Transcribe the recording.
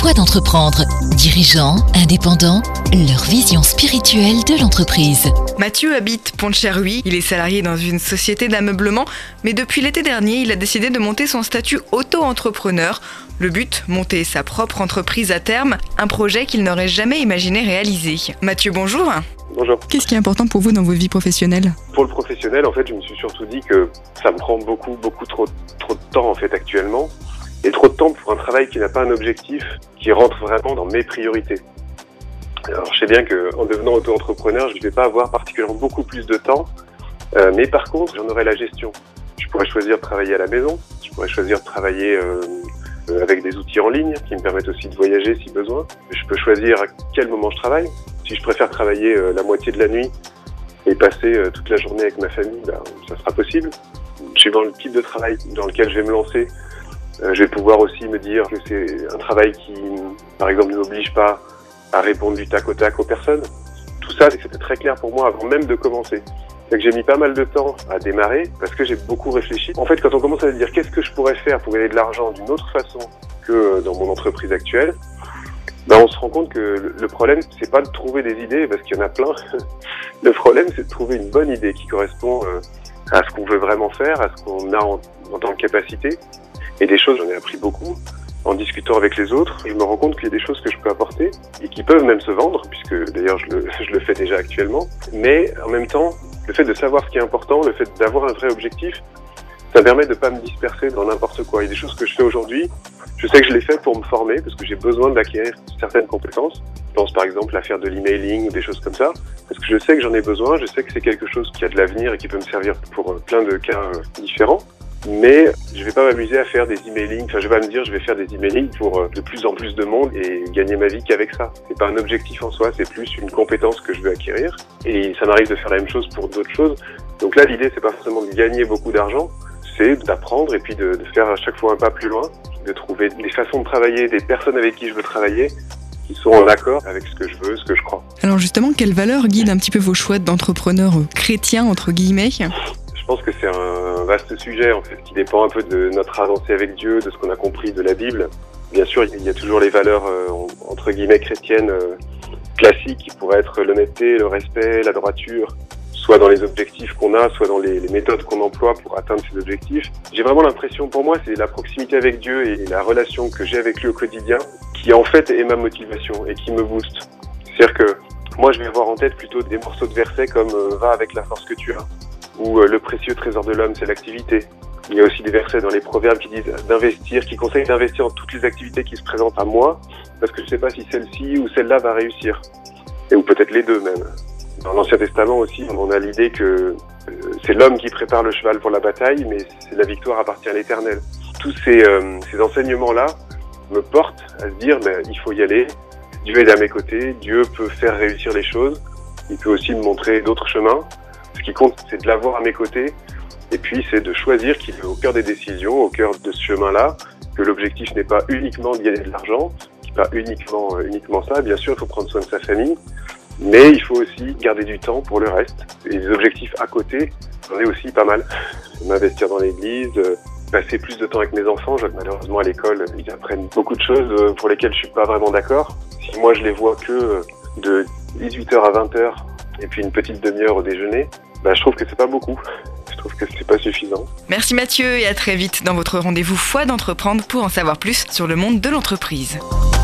Foi d'entreprendre. Dirigeants, indépendants, leur vision spirituelle de l'entreprise. Mathieu habite Pont-de-Cherruy. Il est salarié dans une société d'ameublement, mais depuis l'été dernier, il a décidé de monter son statut auto-entrepreneur. Le but, monter sa propre entreprise à terme, un projet qu'il n'aurait jamais imaginé réaliser. Mathieu, bonjour. Bonjour. Qu'est-ce qui est important pour vous dans votre vie professionnelle ? Pour le professionnel, en fait, je me suis surtout dit que ça me prend beaucoup trop de temps, en fait, actuellement. Et trop de temps pour un travail qui n'a pas un objectif, qui rentre vraiment dans mes priorités. Alors, je sais bien qu'en devenant auto-entrepreneur, je ne vais pas avoir particulièrement beaucoup plus de temps, mais par contre, j'en aurai la gestion. Je pourrais choisir de travailler à la maison, je pourrais choisir de travailler avec des outils en ligne qui me permettent aussi de voyager si besoin. Je peux choisir à quel moment je travaille. Si je préfère travailler la moitié de la nuit et passer toute la journée avec ma famille, ça sera possible. Suivant le type de travail dans lequel je vais me lancer, je vais pouvoir aussi me dire que c'est un travail qui, par exemple, ne m'oblige pas à répondre du tac au tac aux personnes. Tout ça, c'était très clair pour moi avant même de commencer. C'est que j'ai mis pas mal de temps à démarrer parce que j'ai beaucoup réfléchi. En fait, quand on commence à se dire qu'est-ce que je pourrais faire pour gagner de l'argent d'une autre façon que dans mon entreprise actuelle, on se rend compte que le problème, c'est pas de trouver des idées parce qu'il y en a plein. Le problème, c'est de trouver une bonne idée qui correspond à ce qu'on veut vraiment faire, à ce qu'on a en tant que capacité. Et des choses, j'en ai appris beaucoup en discutant avec les autres. Je me rends compte qu'il y a des choses que je peux apporter et qui peuvent même se vendre, puisque d'ailleurs je le fais déjà actuellement. Mais en même temps, le fait de savoir ce qui est important, le fait d'avoir un vrai objectif, ça permet de ne pas me disperser dans n'importe quoi. Il y a des choses que je fais aujourd'hui, je sais que je les fais pour me former, parce que j'ai besoin d'acquérir certaines compétences. Je pense par exemple à faire de l'emailing ou des choses comme ça, parce que je sais que j'en ai besoin, je sais que c'est quelque chose qui a de l'avenir et qui peut me servir pour plein de cas différents. Mais je vais pas m'amuser à faire des emailings, je vais pas me dire je vais faire des emailings pour de plus en plus de monde et gagner ma vie qu'avec ça. C'est pas un objectif en soi, c'est plus une compétence que je veux acquérir. Et ça m'arrive de faire la même chose pour d'autres choses. Donc là, l'idée, c'est pas forcément de gagner beaucoup d'argent, c'est d'apprendre et puis de faire à chaque fois un pas plus loin, de trouver des façons de travailler, des personnes avec qui je veux travailler, qui sont en accord avec ce que je veux, ce que je crois. Alors justement, quelles valeurs guident un petit peu vos choix d'entrepreneur chrétien, entre guillemets ? Je pense que c'est un vaste sujet en fait, qui dépend un peu de notre avancée avec Dieu, de ce qu'on a compris de la Bible. Bien sûr, il y a toujours les valeurs entre guillemets chrétiennes classiques qui pourraient être l'honnêteté, le respect, la droiture, soit dans les objectifs qu'on a, soit dans les méthodes qu'on emploie pour atteindre ces objectifs. J'ai vraiment l'impression, pour moi, c'est la proximité avec Dieu et la relation que j'ai avec lui au quotidien qui en fait est ma motivation et qui me booste. C'est-à-dire que moi, je vais avoir en tête plutôt des morceaux de versets comme « Va avec la force que tu as ». Ou le précieux trésor de l'homme, c'est l'activité. Il y a aussi des versets dans les proverbes qui disent d'investir, qui conseillent d'investir dans toutes les activités qui se présentent à moi, parce que je ne sais pas si celle-ci ou celle-là va réussir. Ou peut-être les deux même. Dans l'Ancien Testament aussi, on a l'idée que c'est l'homme qui prépare le cheval pour la bataille, mais la victoire appartient à l'Éternel. Tous ces enseignements-là me portent à se dire, il faut y aller, Dieu est à mes côtés, Dieu peut faire réussir les choses, il peut aussi me montrer d'autres chemins. Ce qui compte, c'est de l'avoir à mes côtés, et puis c'est de choisir qu'il est au cœur des décisions, au cœur de ce chemin-là, que l'objectif n'est pas uniquement de gagner de l'argent, pas uniquement ça. Bien sûr, il faut prendre soin de sa famille, mais il faut aussi garder du temps pour le reste. Et les objectifs à côté, j'en ai aussi pas mal. M'investir dans l'église, passer plus de temps avec mes enfants. Malheureusement, à l'école, ils apprennent beaucoup de choses pour lesquelles je suis pas vraiment d'accord. Si moi, je les vois que de 18h à 20h, et puis une petite demi-heure au déjeuner, je trouve que c'est pas beaucoup. Je trouve que c'est pas suffisant. Merci Mathieu et à très vite dans votre rendez-vous Foi d'entreprendre pour en savoir plus sur le monde de l'entreprise.